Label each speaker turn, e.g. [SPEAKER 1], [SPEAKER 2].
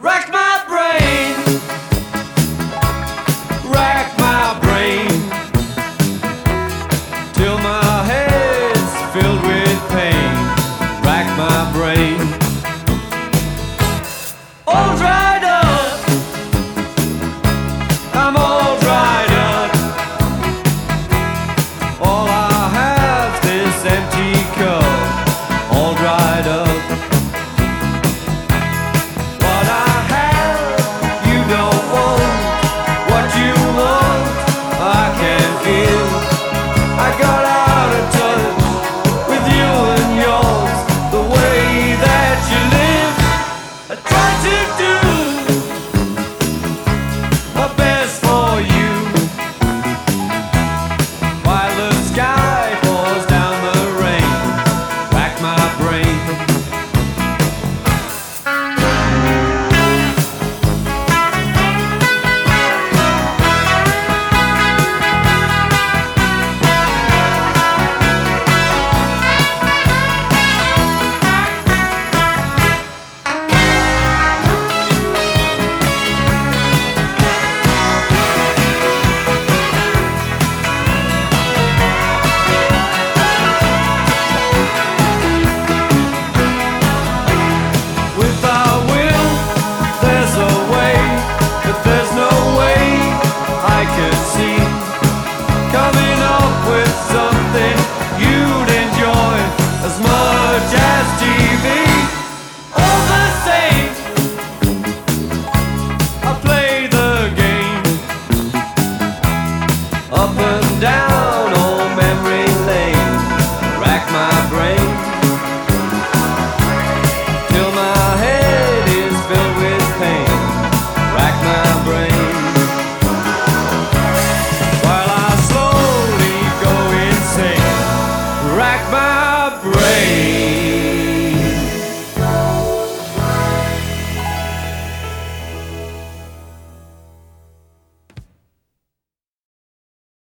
[SPEAKER 1] rack my brain, till my head's filled with pain. Rack my brain, all dried up, I'm all dried up. All I have's this empty cup, all dried up. Up and down old memory lane, rack my brain, till my head is filled with pain. Rack my brain, while I slowly go insane. Rack my brain.